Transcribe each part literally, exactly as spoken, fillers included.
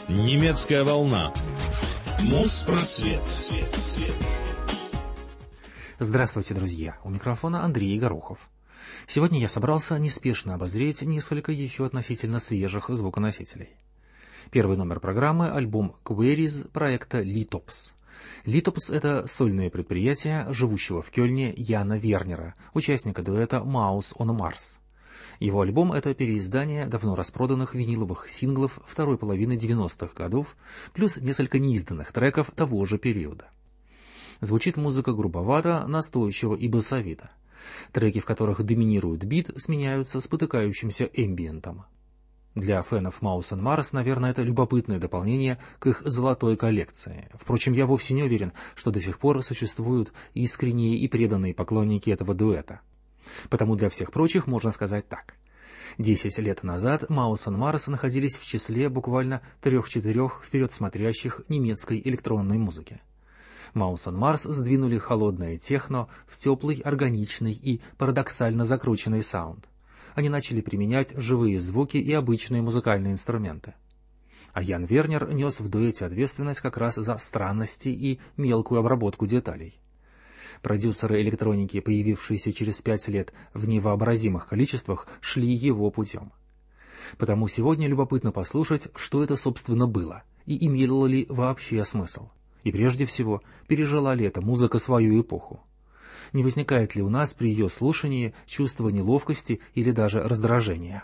Немецкая волна. Моспросвет. Свет, свет. Здравствуйте, друзья! У микрофона Андрей Горохов. Сегодня я собрался неспешно обозреть несколько еще относительно свежих звуконосителей. Первый номер программы — альбом Queries проекта Litops. Litops — это сольное предприятие живущего в Кёльне Яна Вернера, участника дуэта Mouse on Mars. Его альбом — это переиздание давно распроданных виниловых синглов второй половины девяностых годов, плюс несколько неизданных треков того же периода. Звучит музыка грубовато, настойчиво и басовито. Треки, в которых доминирует бит, сменяются спотыкающимся эмбиентом. Для фенов Mouse on Mars, наверное, это любопытное дополнение к их золотой коллекции. Впрочем, я вовсе не уверен, что до сих пор существуют искренние и преданные поклонники этого дуэта. Потому для всех прочих можно сказать так. Десять лет назад Mouse on Mars находились в числе буквально трех-четырех вперед смотрящих немецкой электронной музыки. Mouse on Mars сдвинули холодное техно в теплый, органичный и парадоксально закрученный саунд. Они начали применять живые звуки и обычные музыкальные инструменты. А Ян Вернер нес в дуэте ответственность как раз за странности и мелкую обработку деталей. Продюсеры электроники, появившиеся через пять лет в невообразимых количествах, шли его путем. Потому сегодня любопытно послушать, что это, собственно, было, и имело ли вообще смысл. И прежде всего, пережила ли эта музыка свою эпоху? Не возникает ли у нас при ее слушании чувства неловкости или даже раздражения?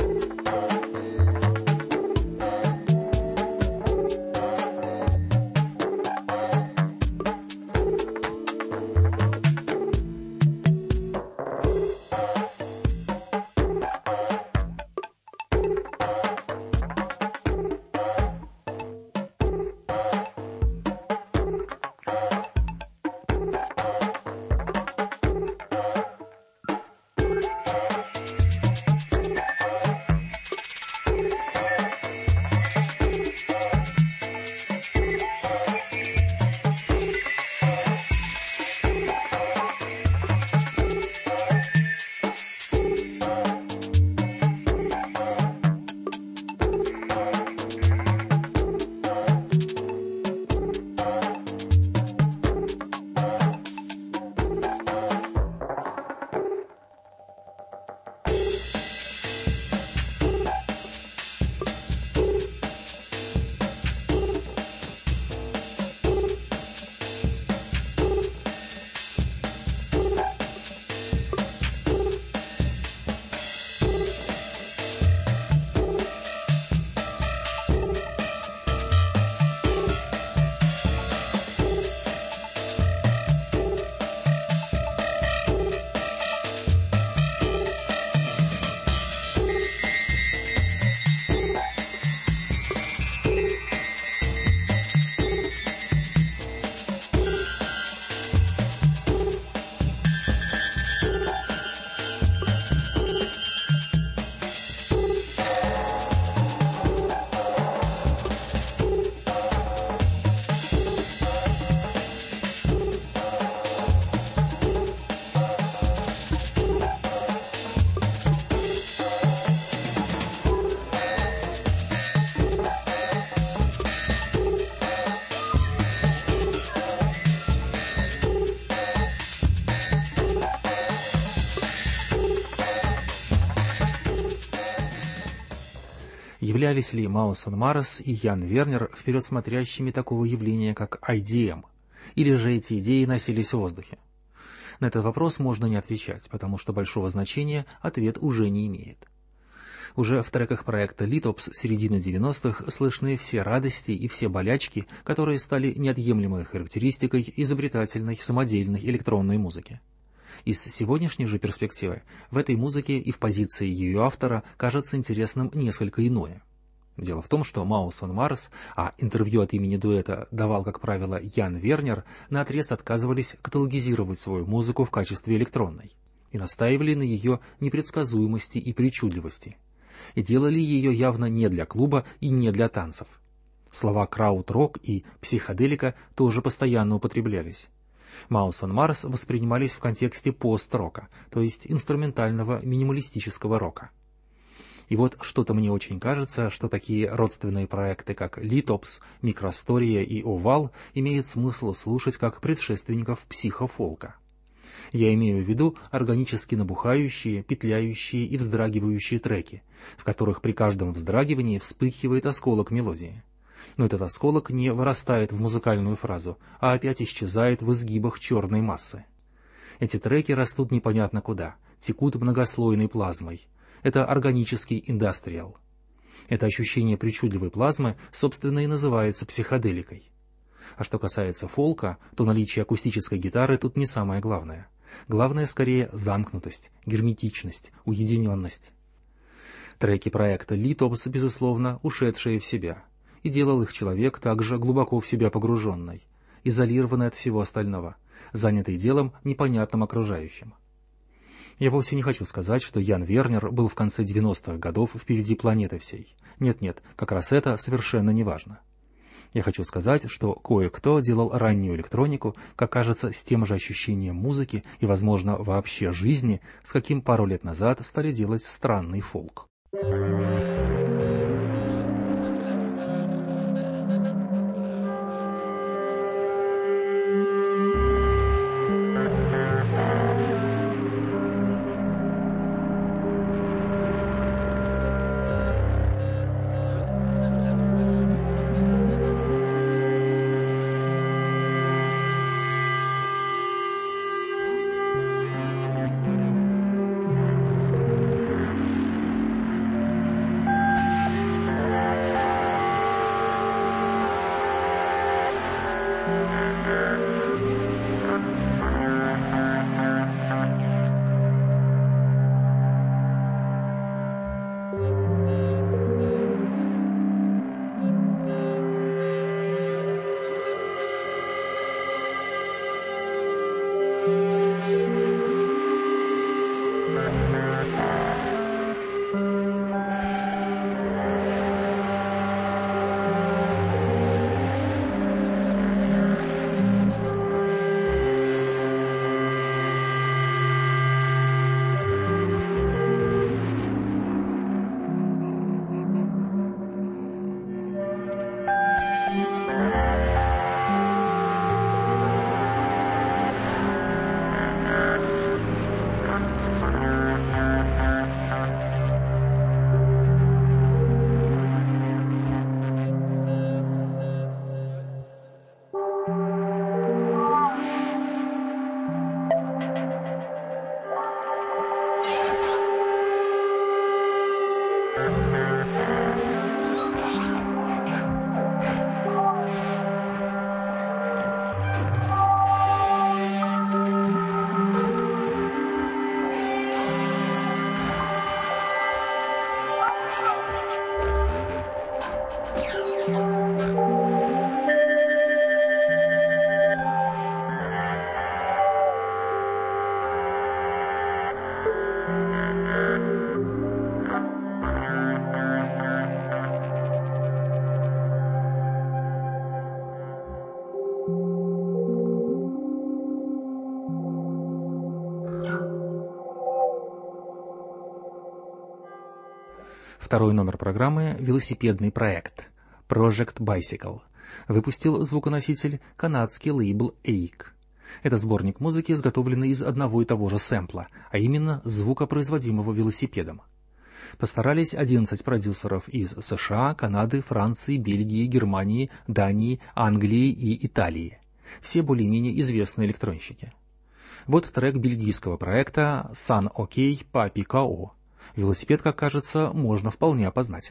Являлись ли Mouse on Mars и Ян Вернер вперед смотрящими такого явления, как ай ди эм? Или же эти идеи носились в воздухе? На этот вопрос можно не отвечать, потому что большого значения ответ уже не имеет. Уже в треках проекта Litops середины девяностых слышны все радости и все болячки, которые стали неотъемлемой характеристикой изобретательной самодельной электронной музыки. Из сегодняшней же перспективы в этой музыке и в позиции ее автора кажется интересным несколько иное. Дело в том, что Mouse on Mars, а интервью от имени дуэта давал, как правило, Ян Вернер, наотрез отказывались каталогизировать свою музыку в качестве электронной и настаивали на ее непредсказуемости и причудливости. И делали ее явно не для клуба и не для танцев. Слова крауд-рок и психоделика тоже постоянно употреблялись. Mouse on Mars воспринимались в контексте пост-рока, то есть инструментального минималистического рока. И вот что-то мне очень кажется, что такие родственные проекты, как Литопс, Микростория и Овал, имеет смысл слушать как предшественников психофолка. Я имею в виду органически набухающие, петляющие и вздрагивающие треки, в которых при каждом вздрагивании вспыхивает осколок мелодии. Но этот осколок не вырастает в музыкальную фразу, а опять исчезает в изгибах черной массы. Эти треки растут непонятно куда, текут многослойной плазмой. Это органический индастриал. Это ощущение причудливой плазмы, собственно, и называется психоделикой. А что касается фолка, то наличие акустической гитары тут не самое главное. Главное, скорее, замкнутость, герметичность, уединенность. Треки проекта Литопс, безусловно, ушедшие в себя. И делал их человек также глубоко в себя погруженный, изолированный от всего остального, занятый делом, непонятным окружающим. Я вовсе не хочу сказать, что Ян Вернер был в конце девяностых годов впереди планеты всей. Нет-нет, как раз это совершенно не важно. Я хочу сказать, что кое-кто делал раннюю электронику, как кажется, с тем же ощущением музыки и, возможно, вообще жизни, с каким пару лет назад стали делать странный фолк. Второй номер программы «Велосипедный проект» Project Bicycle выпустил звуконоситель канадский лейбл эйк. Это сборник музыки, изготовленный из одного и того же сэмпла, а именно звука, производимого велосипедом. Постарались одиннадцать продюсеров из США, Канады, Франции, Бельгии, Германии, Дании, Англии и Италии. Все более-менее известные электронщики. Вот трек бельгийского проекта «Sun OK Papi Ko». Велосипед, как кажется, можно вполне опознать.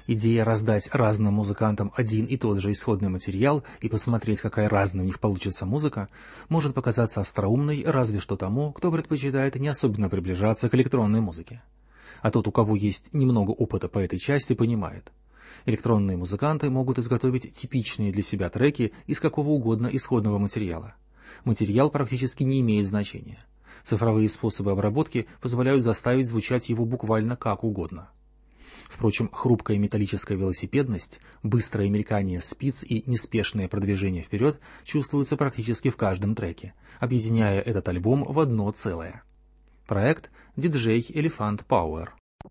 Идея раздать разным музыкантам один и тот же исходный материал и посмотреть, какая разная у них получится музыка, может показаться остроумной разве что тому, кто предпочитает не особенно приближаться к электронной музыке. А тот, у кого есть немного опыта по этой части, понимает. Электронные музыканты могут изготовить типичные для себя треки из какого угодно исходного материала. Материал практически не имеет значения. Цифровые способы обработки позволяют заставить звучать его буквально как угодно. Впрочем, хрупкая металлическая велосипедность, быстрое мелькание спиц и неспешное продвижение вперед чувствуются практически в каждом треке, объединяя этот альбом в одно целое. Проект ди джей Elephant Power.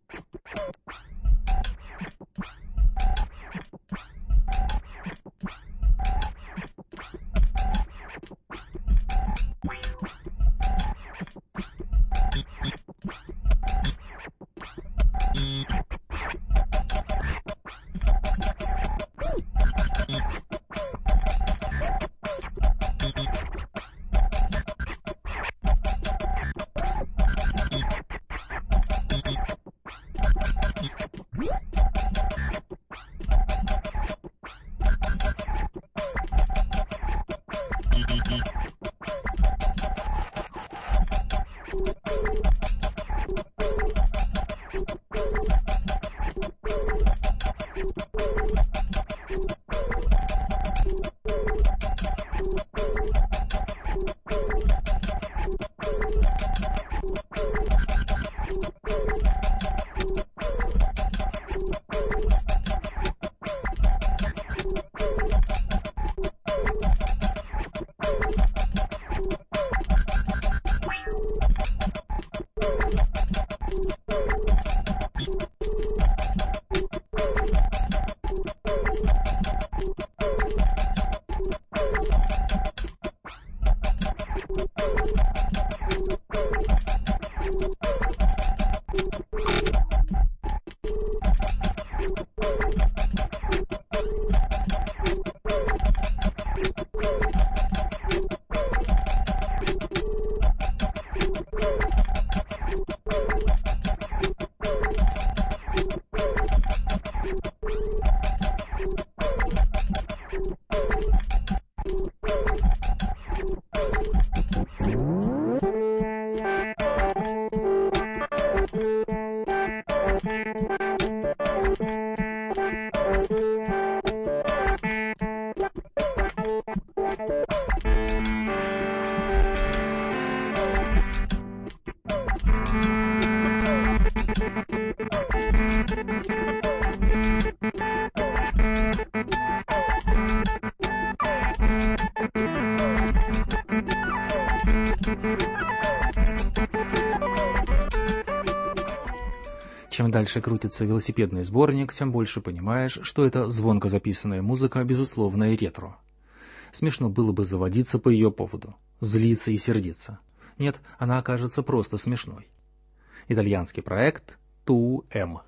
Чем дальше крутится велосипедный сборник, тем больше понимаешь, что это звонко записанная музыка, безусловно, и ретро. Смешно было бы заводиться по ее поводу, злиться и сердиться. Нет, она окажется просто смешной. Итальянский проект ту эм.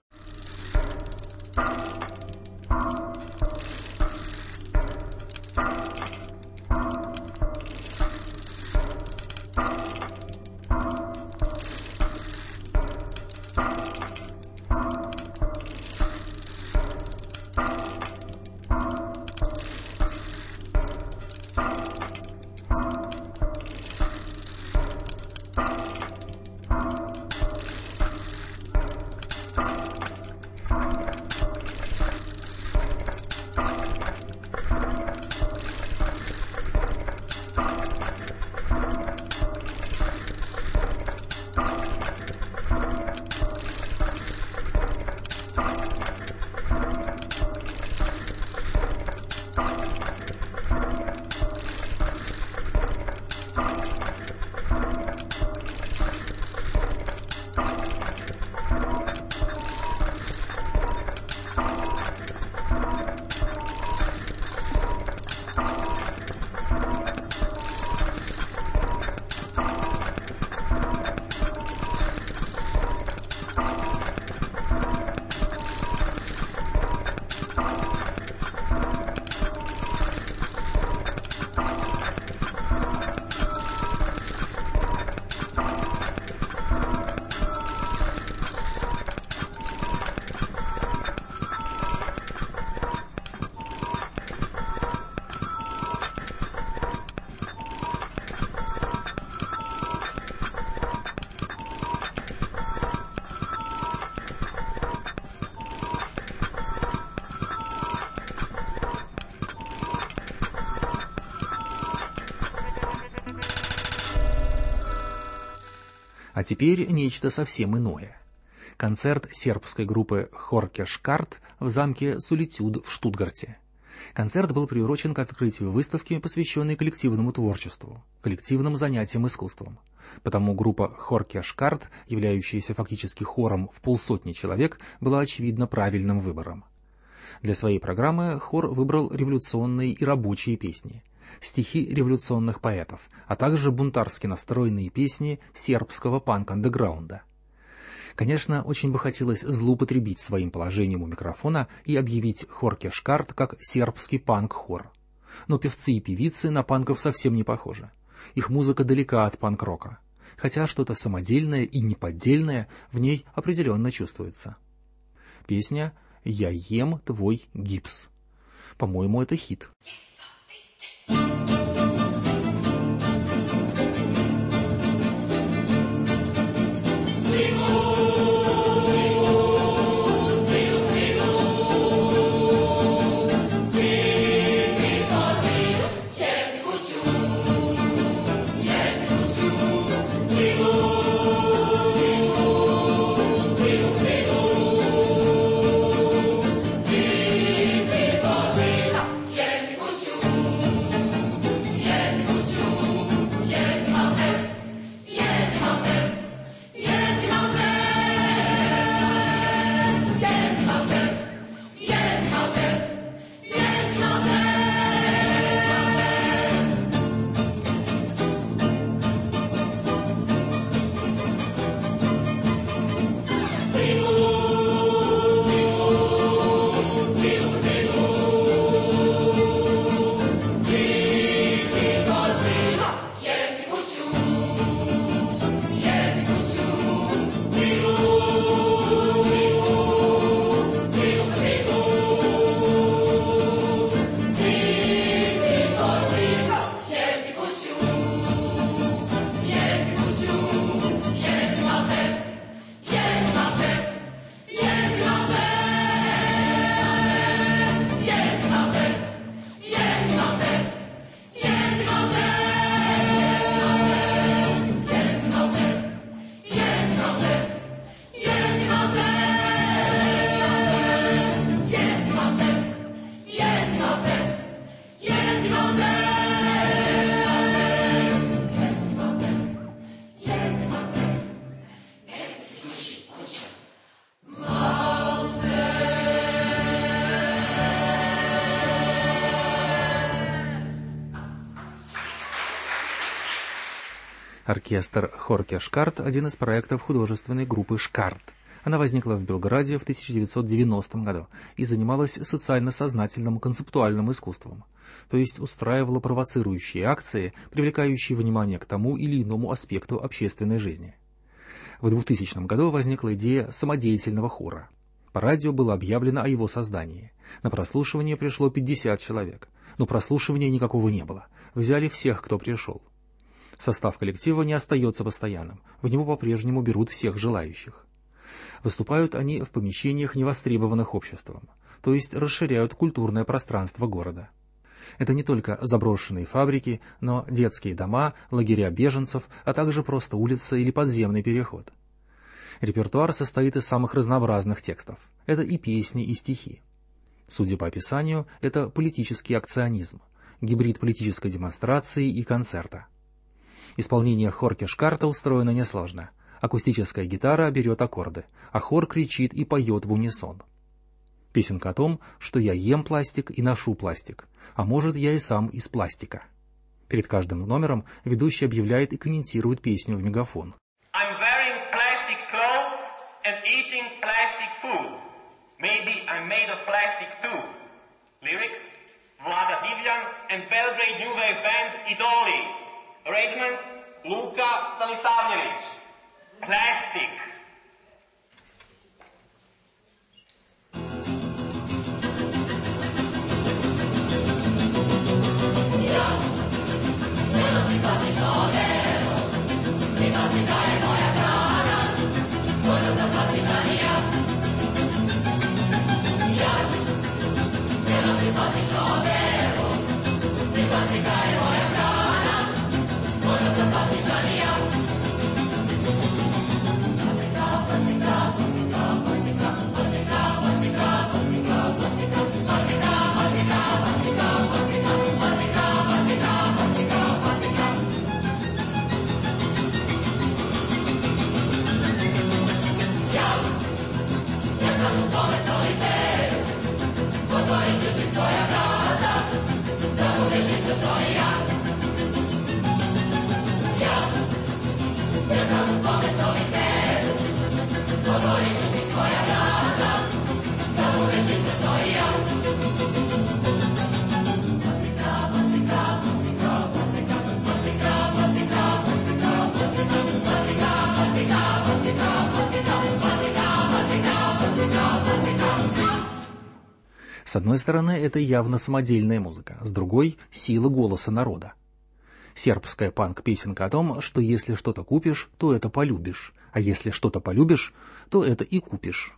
А теперь нечто совсем иное. Концерт сербской группы Хорке Шкарт в замке Солитюд в Штутгарте. Концерт был приурочен к открытию выставки, посвященной коллективному творчеству, коллективным занятиям искусством. Потому группа Хорке Шкарт, являющаяся фактически хором в полсотни человек, была очевидно правильным выбором. Для своей программы хор выбрал революционные и рабочие песни, стихи революционных поэтов, а также бунтарски настроенные песни сербского панк-андеграунда. Конечно, очень бы хотелось злоупотребить своим положением у микрофона и объявить Хорке Шкарт как сербский панк-хор. Но певцы и певицы на панков совсем не похожи. Их музыка далека от панк-рока, хотя что-то самодельное и неподдельное в ней определенно чувствуется. Песня «Я ем твой гипс». По-моему, это хит. Оркестр Хорке Шкарт – один из проектов художественной группы «Шкарт». Она возникла в Белграде в тысяча девятьсот девяностом году и занималась социально-сознательным концептуальным искусством, то есть устраивала провоцирующие акции, привлекающие внимание к тому или иному аспекту общественной жизни. В двухтысячном году возникла идея самодеятельного хора. По радио было объявлено о его создании. На прослушивание пришло пятьдесят человек, но прослушивания никакого не было. Взяли всех, кто пришел. Состав коллектива не остается постоянным, в него по-прежнему берут всех желающих. Выступают они в помещениях, невостребованных обществом, то есть расширяют культурное пространство города. Это не только заброшенные фабрики, но детские дома, лагеря беженцев, а также просто улица или подземный переход. Репертуар состоит из самых разнообразных текстов. Это и песни, и стихи. Судя по описанию, это политический акционизм, гибрид политической демонстрации и концерта. Исполнение Хорке Шкарта устроено несложно. Акустическая гитара берет аккорды, а хор кричит и поет в унисон. Песенка о том, что я ем пластик и ношу пластик, а может, я и сам из пластика. Перед каждым номером ведущий объявляет и комментирует песню в мегафон. I'm wearing plastic clothes and eating plastic food. Maybe I'm made of plastic too. Lyrics: Vlada Divljan and Belgrade New Wave band Idoli. Arrangement: Luka Stanisavljević. Plastic. Ja, ne nosim plastično odelo, i plastika je moja hrana, možda sam plastičan i ja. Ja, ne nosim plastično odelo, i plastika je moja hrana, možda sam plastičan i ja. С одной стороны, это явно самодельная музыка, с другой — сила голоса народа. Сербская панк-песенка о том, что если что-то купишь, то это полюбишь, а если что-то полюбишь, то это и купишь.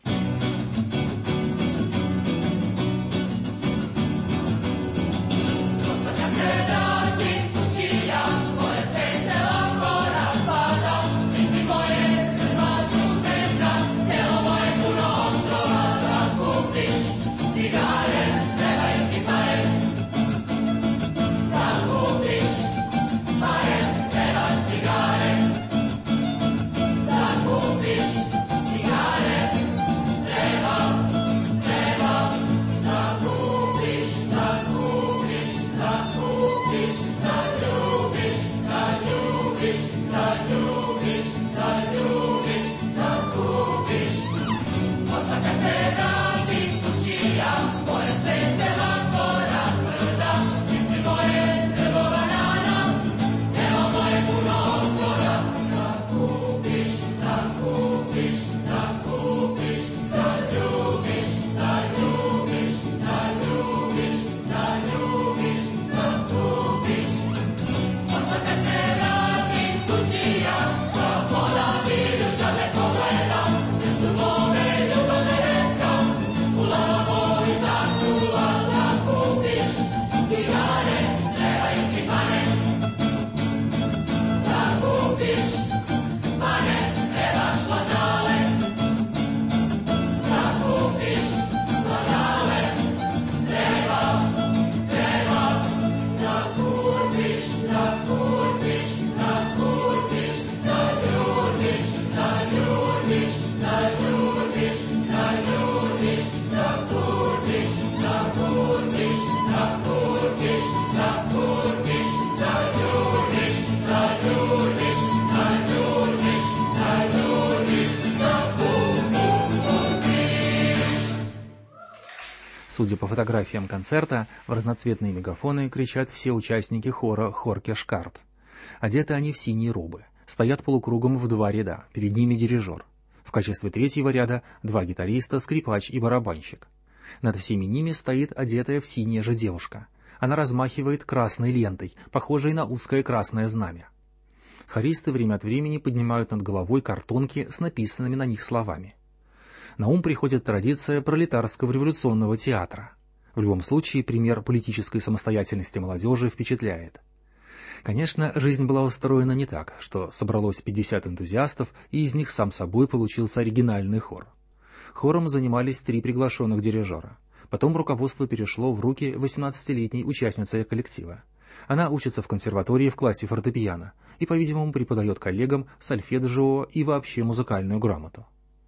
Судя по фотографиям концерта, в разноцветные мегафоны кричат все участники хора «Хорке Шкарт». Одеты они в синие робы, стоят полукругом в два ряда, перед ними дирижер. В качестве третьего ряда два гитариста, скрипач и барабанщик. Над всеми ними стоит одетая в синее же девушка. Она размахивает красной лентой, похожей на узкое красное знамя. Хористы время от времени поднимают над головой картонки с написанными на них словами. На ум приходит традиция пролетарского революционного театра. В любом случае, пример политической самостоятельности молодежи впечатляет. Конечно, жизнь была устроена не так, что собралось пятьдесят энтузиастов, и из них сам собой получился оригинальный хор. Хором занимались три приглашенных дирижера. Потом руководство перешло в руки восемнадцатилетней участницы коллектива. Она учится в консерватории в классе фортепиано и, по-видимому, преподает коллегам сольфеджио и вообще музыкальную грамоту.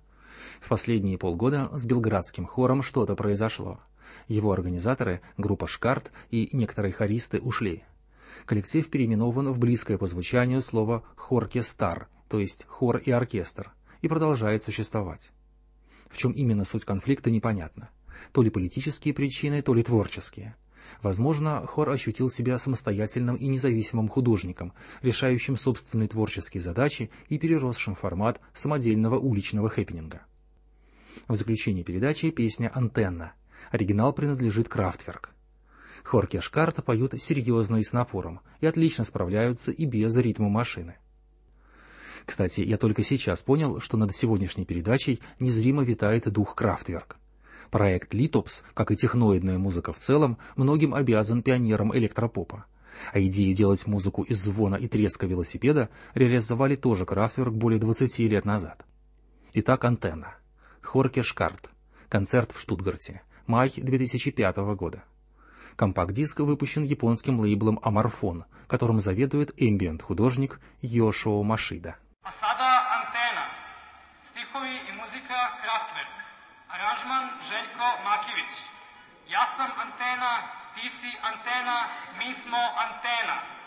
В последние полгода с белградским хором что-то произошло. Его организаторы, группа «Шкарт» и некоторые хористы ушли. Коллектив переименован в близкое по звучанию слово «хоркестар», то есть хор и оркестр, и продолжает существовать. В чем именно суть конфликта, непонятно. То ли политические причины, то ли творческие. Возможно, хор ощутил себя самостоятельным и независимым художником, решающим собственные творческие задачи и переросшим формат самодельного уличного хэппининга. В заключении передачи песня «Антенна». Оригинал принадлежит Крафтверк. Хорке Шкарта поют серьезно и с напором, и отлично справляются и без ритма машины. Кстати, я только сейчас понял, что над сегодняшней передачей незримо витает дух Крафтверк. Проект Литопс, как и техноидная музыка в целом, многим обязан пионерам электропопа. А идею делать музыку из звона и треска велосипеда реализовали тоже Крафтверк более двадцати лет назад. Итак, «Антенна». Хорке Шкарт. Концерт в Штутгарте. Май две тысячи пятого года. Компакт-диск выпущен японским лейблом Аморфон, которым заведует эмбиент-художник Йошио Машида. А сада «Антенна». Стихови и музыка Крафтверк. Аранжман Željko Makivić. Ja sam antena, Ti si antena, mi smo antena.